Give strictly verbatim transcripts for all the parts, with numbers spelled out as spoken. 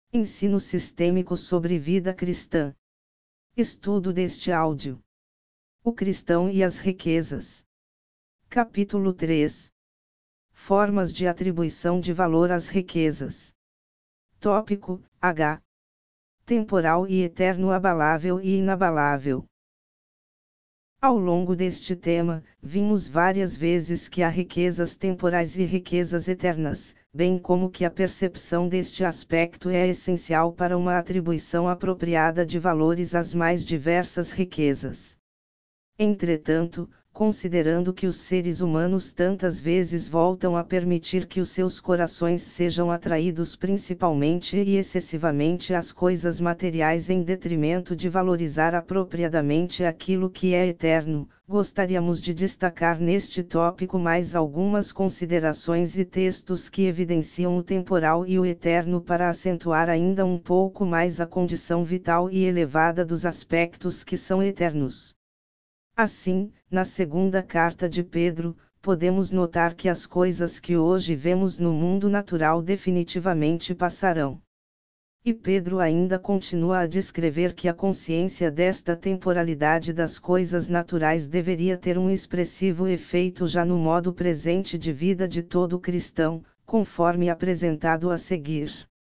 Ensino sistêmico sobre vida cristã. Estudo deste áudio. O cristão e as riquezas. Capítulo três. Formas de atribuição de valor às riquezas. Tópico: H. Temporal e eterno, abalável e inabalável. Ao longo deste tema, vimos várias vezes que há riquezas temporais e riquezas eternas, bem como que a percepção deste aspecto é essencial para uma atribuição apropriada de valores às mais diversas riquezas. Entretanto, considerando que os seres humanos tantas vezes voltam a permitir que os seus corações sejam atraídos principalmente e excessivamente às coisas materiais em detrimento de valorizar apropriadamente aquilo que é eterno, gostaríamos de destacar neste tópico mais algumas considerações e textos que evidenciam o temporal e o eterno para acentuar ainda um pouco mais a condição vital e elevada dos aspectos que são eternos. Assim, na segunda carta de Pedro, podemos notar que as coisas que hoje vemos no mundo natural definitivamente passarão. E Pedro ainda continua a descrever que a consciência desta temporalidade das coisas naturais deveria ter um expressivo efeito já no modo presente de vida de todo cristão, conforme apresentado a seguir.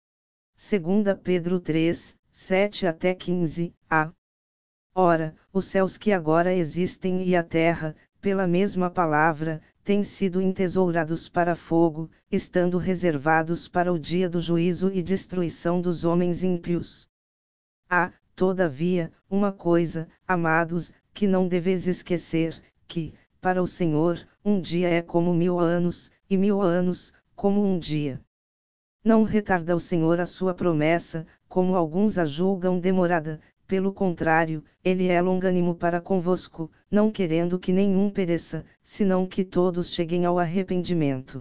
segunda Pedro três, sete até quinze, a. Ora, os céus que agora existem e a terra, pela mesma palavra, têm sido entesourados para fogo, estando reservados para o dia do juízo e destruição dos homens ímpios. Há, todavia, uma coisa, amados, que não deveis esquecer, que, para o Senhor, um dia é como mil anos, e mil anos, como um dia. Não retarda o Senhor a sua promessa, como alguns a julgam demorada. Pelo contrário, ele é longânimo para convosco, não querendo que nenhum pereça, senão que todos cheguem ao arrependimento.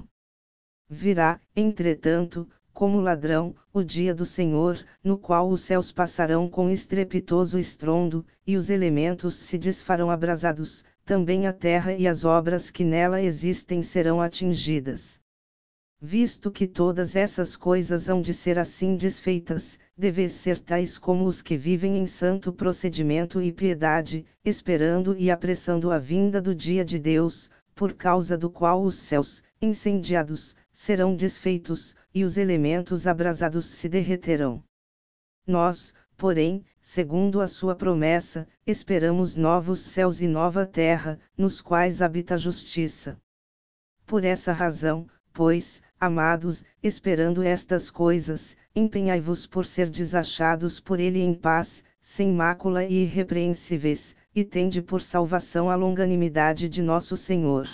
Virá, entretanto, como ladrão, o dia do Senhor, no qual os céus passarão com estrepitoso estrondo, e os elementos se desfarão abrasados, também a terra e as obras que nela existem serão atingidas. Visto que todas essas coisas hão de ser assim desfeitas, deveis ser tais como os que vivem em santo procedimento e piedade, esperando e apressando a vinda do dia de Deus, por causa do qual os céus, incendiados, serão desfeitos, e os elementos abrasados se derreterão. Nós, porém, segundo a sua promessa, esperamos novos céus e nova terra, nos quais habita a justiça. Por essa razão, pois, amados, esperando estas coisas, empenhai-vos por ser desachados por ele em paz, sem mácula e irrepreensíveis, e tende por salvação a longanimidade de nosso Senhor.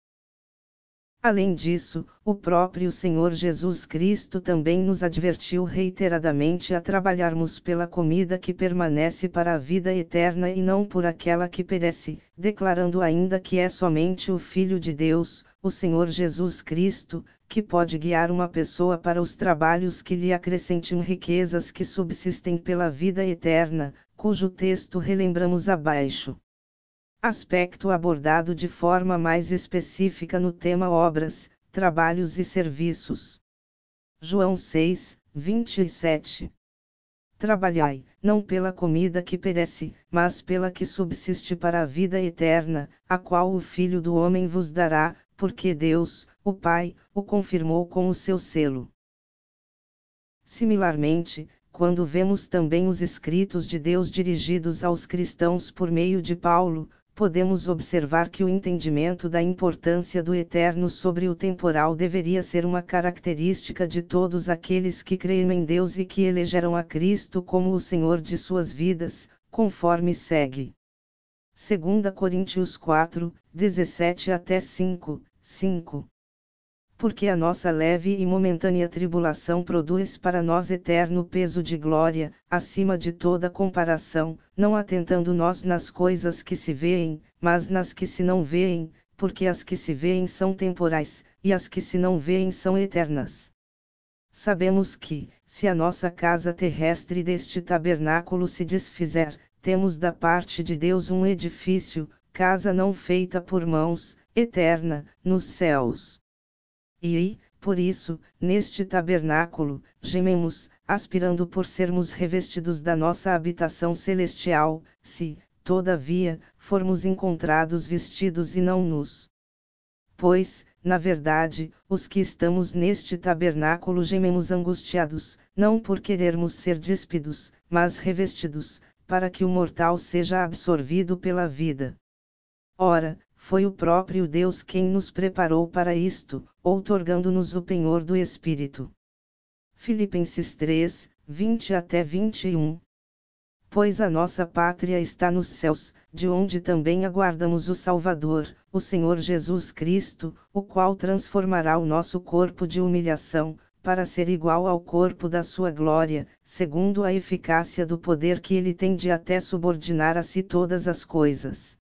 Além disso, o próprio Senhor Jesus Cristo também nos advertiu reiteradamente a trabalharmos pela comida que permanece para a vida eterna e não por aquela que perece, declarando ainda que é somente o Filho de Deus, o Senhor Jesus Cristo, que pode guiar uma pessoa para os trabalhos que lhe acrescentem riquezas que subsistem pela vida eterna, cujo texto relembramos abaixo. Aspecto abordado de forma mais específica no tema obras, trabalhos e serviços. João seis, vinte e sete. Trabalhai, não pela comida que perece, mas pela que subsiste para a vida eterna, a qual o Filho do Homem vos dará, porque Deus, o Pai, o confirmou com o seu selo. Similarmente, quando vemos também os escritos de Deus dirigidos aos cristãos por meio de Paulo, podemos observar que o entendimento da importância do eterno sobre o temporal deveria ser uma característica de todos aqueles que creem em Deus e que elegeram a Cristo como o Senhor de suas vidas, conforme segue. segunda Coríntios quatro, dezessete até cinco, cinco. Porque a nossa leve e momentânea tribulação produz para nós eterno peso de glória, acima de toda comparação, não atentando nós nas coisas que se veem, mas nas que se não veem, porque as que se veem são temporais, e as que se não veem são eternas. Sabemos que, se a nossa casa terrestre deste tabernáculo se desfizer, temos da parte de Deus um edifício, casa não feita por mãos, eterna, nos céus. E, Por isso, neste tabernáculo, gememos, aspirando por sermos revestidos da nossa habitação celestial, se, todavia, formos encontrados vestidos e não nus. Pois, na verdade, os que estamos neste tabernáculo gememos angustiados, não por querermos ser despidos, mas revestidos, para que o mortal seja absorvido pela vida. Ora, foi o próprio Deus quem nos preparou para isto, outorgando-nos o penhor do Espírito. Filipenses três, vinte até vinte e um. Pois a nossa pátria está nos céus, de onde também aguardamos o Salvador, o Senhor Jesus Cristo, o qual transformará o nosso corpo de humilhação, para ser igual ao corpo da sua glória, segundo a eficácia do poder que ele tem de até subordinar a si todas as coisas.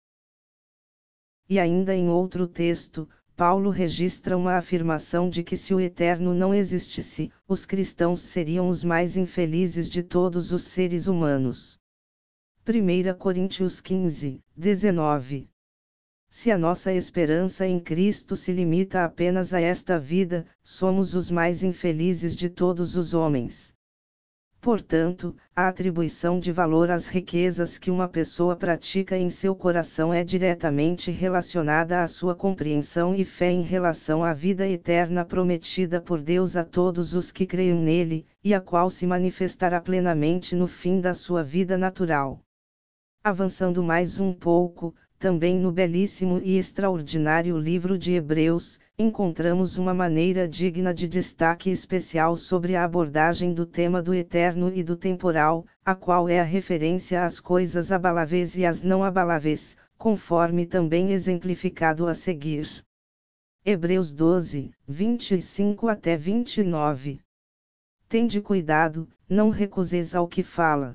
E ainda em outro texto, Paulo registra uma afirmação de que se o eterno não existisse, os cristãos seriam os mais infelizes de todos os seres humanos. primeira Coríntios quinze, dezenove. Se a nossa esperança em Cristo se limita apenas a esta vida, somos os mais infelizes de todos os homens. Portanto, a atribuição de valor às riquezas que uma pessoa pratica em seu coração é diretamente relacionada à sua compreensão e fé em relação à vida eterna prometida por Deus a todos os que creiam nele, e a qual se manifestará plenamente no fim da sua vida natural. Avançando mais um pouco, também no belíssimo e extraordinário livro de Hebreus, encontramos uma maneira digna de destaque especial sobre a abordagem do tema do eterno e do temporal, a qual é a referência às coisas abaláveis e às não abaláveis, conforme também exemplificado a seguir. Hebreus doze, vinte e cinco até vinte e nove. Tende cuidado, não recuseis ao que fala.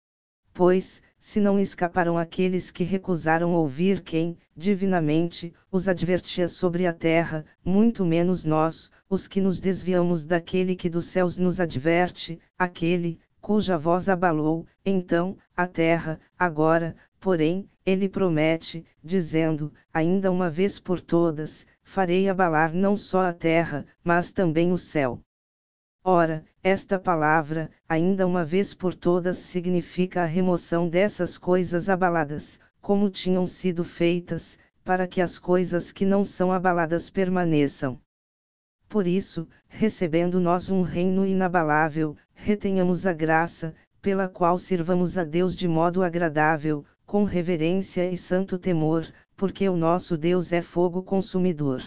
Pois, se não escaparam aqueles que recusaram ouvir quem, divinamente, os advertia sobre a terra, muito menos nós, os que nos desviamos daquele que dos céus nos adverte, aquele, cuja voz abalou, então, a terra, agora, porém, ele promete, dizendo, ainda uma vez por todas, farei abalar não só a terra, mas também o céu. Ora, esta palavra, ainda uma vez por todas, significa a remoção dessas coisas abaladas, como tinham sido feitas, para que as coisas que não são abaladas permaneçam. Por isso, recebendo nós um reino inabalável, retenhamos a graça, pela qual sirvamos a Deus de modo agradável, com reverência e santo temor, porque o nosso Deus é fogo consumidor.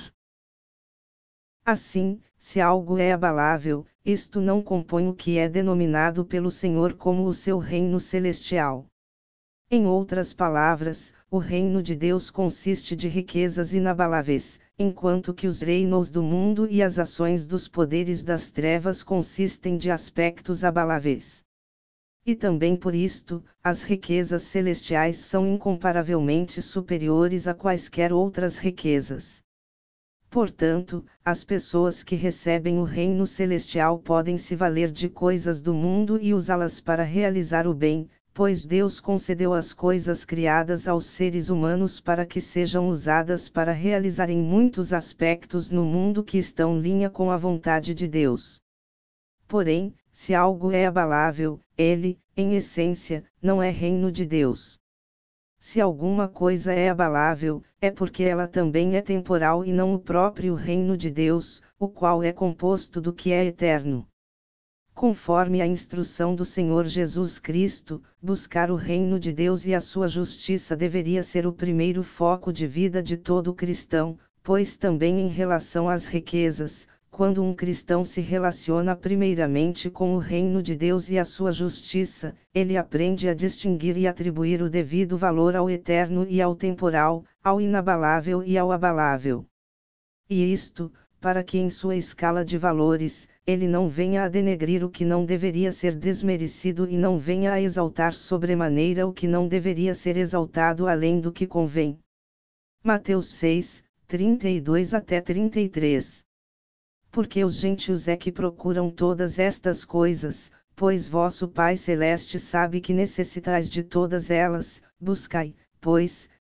Assim, se algo é abalável, isto não compõe o que é denominado pelo Senhor como o seu reino celestial. Em outras palavras, o reino de Deus consiste de riquezas inabaláveis, enquanto que os reinos do mundo e as ações dos poderes das trevas consistem de aspectos abaláveis. E também por isto, as riquezas celestiais são incomparavelmente superiores a quaisquer outras riquezas. Portanto, as pessoas que recebem o reino celestial podem se valer de coisas do mundo e usá-las para realizar o bem, pois Deus concedeu as coisas criadas aos seres humanos para que sejam usadas para realizarem muitos aspectos no mundo que estão em linha com a vontade de Deus. Porém, se algo é abalável, ele, em essência, não é reino de Deus. Se alguma coisa é abalável, é porque ela também é temporal e não o próprio reino de Deus, o qual é composto do que é eterno. Conforme a instrução do Senhor Jesus Cristo, buscar o reino de Deus e a sua justiça deveria ser o primeiro foco de vida de todo cristão, pois também em relação às riquezas, quando um cristão se relaciona primeiramente com o reino de Deus e a sua justiça, ele aprende a distinguir e atribuir o devido valor ao eterno e ao temporal, ao inabalável e ao abalável. E isto, para que em sua escala de valores, ele não venha a denegrir o que não deveria ser desmerecido e não venha a exaltar sobremaneira o que não deveria ser exaltado além do que convém. Mateus seis, trinta e dois até trinta e três. Porque os gentios é que procuram todas estas coisas, pois vosso Pai Celeste sabe que necessitais de todas elas, buscai, pois,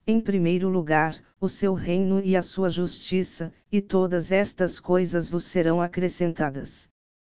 em primeiro lugar, o seu reino e a sua justiça, e todas estas coisas vos serão acrescentadas.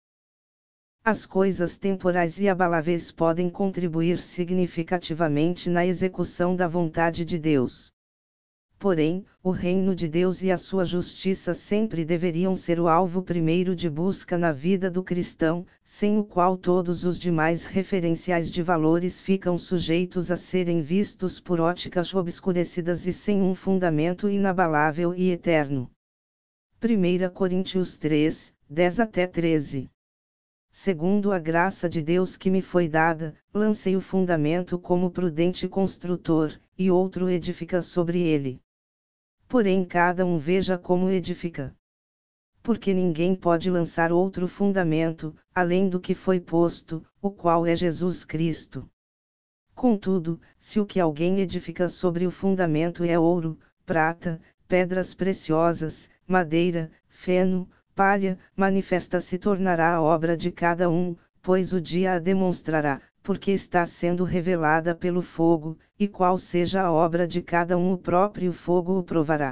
As coisas temporais e abaláveis podem contribuir significativamente na execução da vontade de Deus. Porém, o reino de Deus e a sua justiça sempre deveriam ser o alvo primeiro de busca na vida do cristão, sem o qual todos os demais referenciais de valores ficam sujeitos a serem vistos por óticas obscurecidas e sem um fundamento inabalável e eterno. primeira Coríntios três, dez até treze. Segundo a graça de Deus que me foi dada, lancei o fundamento como prudente construtor, e outro edifica sobre ele. Porém cada um veja como edifica. Porque ninguém pode lançar outro fundamento, além do que foi posto, o qual é Jesus Cristo. Contudo, se o que alguém edifica sobre o fundamento é ouro, prata, pedras preciosas, madeira, feno, palha, manifesta se tornará a obra de cada um, pois o dia a demonstrará, porque está sendo revelada pelo fogo, e qual seja a obra de cada um o próprio fogo o provará.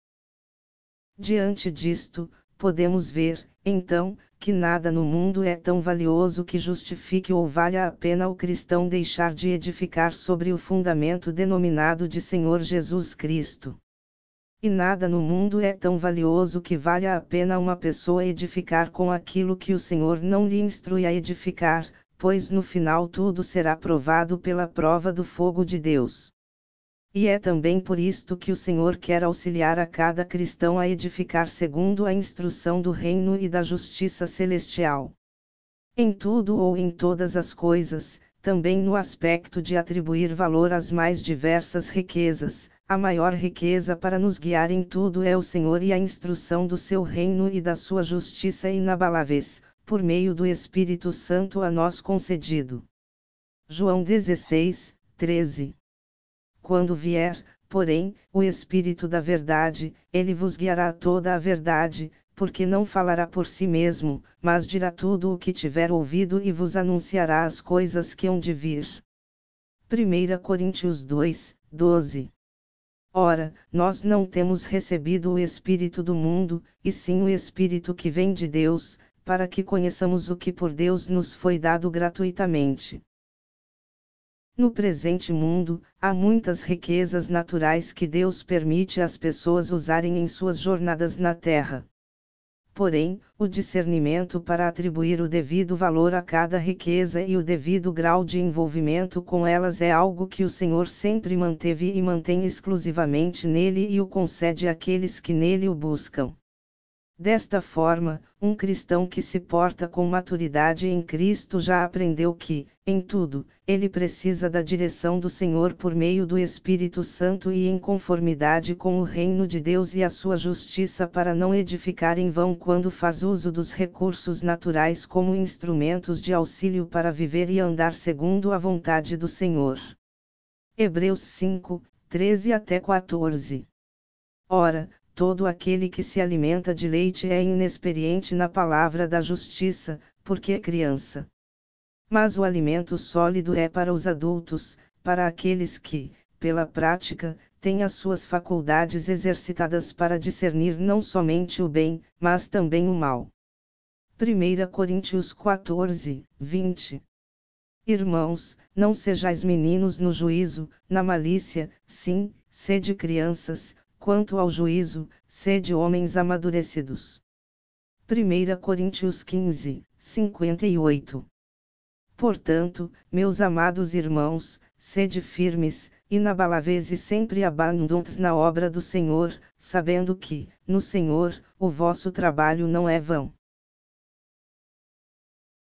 Diante disto, podemos ver, então, que nada no mundo é tão valioso que justifique ou valha a pena o cristão deixar de edificar sobre o fundamento denominado de Senhor Jesus Cristo. E nada no mundo é tão valioso que valha a pena uma pessoa edificar com aquilo que o Senhor não lhe instrui a edificar, pois no final tudo será provado pela prova do fogo de Deus. E é também por isto que o Senhor quer auxiliar a cada cristão a edificar segundo a instrução do reino e da justiça celestial. Em tudo ou em todas as coisas, também no aspecto de atribuir valor às mais diversas riquezas, a maior riqueza para nos guiar em tudo é o Senhor e a instrução do seu reino e da sua justiça inabaláveis, por meio do Espírito Santo a nós concedido. João dezesseis, treze. Quando vier, porém, o Espírito da verdade, ele vos guiará a toda a verdade, porque não falará por si mesmo, mas dirá tudo o que tiver ouvido e vos anunciará as coisas que hão de vir. primeira Coríntios dois, doze. Ora, nós não temos recebido o Espírito do mundo, e sim o Espírito que vem de Deus, para que conheçamos o que por Deus nos foi dado gratuitamente. No presente mundo, há muitas riquezas naturais que Deus permite às pessoas usarem em suas jornadas na terra. Porém, o discernimento para atribuir o devido valor a cada riqueza e o devido grau de envolvimento com elas é algo que o Senhor sempre manteve e mantém exclusivamente nele e o concede àqueles que nele o buscam. Desta forma, um cristão que se porta com maturidade em Cristo já aprendeu que, em tudo, ele precisa da direção do Senhor por meio do Espírito Santo e em conformidade com o reino de Deus e a sua justiça para não edificar em vão quando faz uso dos recursos naturais como instrumentos de auxílio para viver e andar segundo a vontade do Senhor. Hebreus cinco, treze até quatorze. Ora, todo aquele que se alimenta de leite é inexperiente na palavra da justiça, porque é criança. Mas o alimento sólido é para os adultos, para aqueles que, pela prática, têm as suas faculdades exercitadas para discernir não somente o bem, mas também o mal. primeira Coríntios quatorze, vinte. Irmãos, não sejais meninos no juízo, na malícia, sim, sede crianças. Quanto ao juízo, sede homens amadurecidos. primeira Coríntios quinze, cinquenta e oito. Portanto, meus amados irmãos, sede firmes, inabaláveis e sempre abundantes na obra do Senhor, sabendo que, no Senhor, o vosso trabalho não é vão.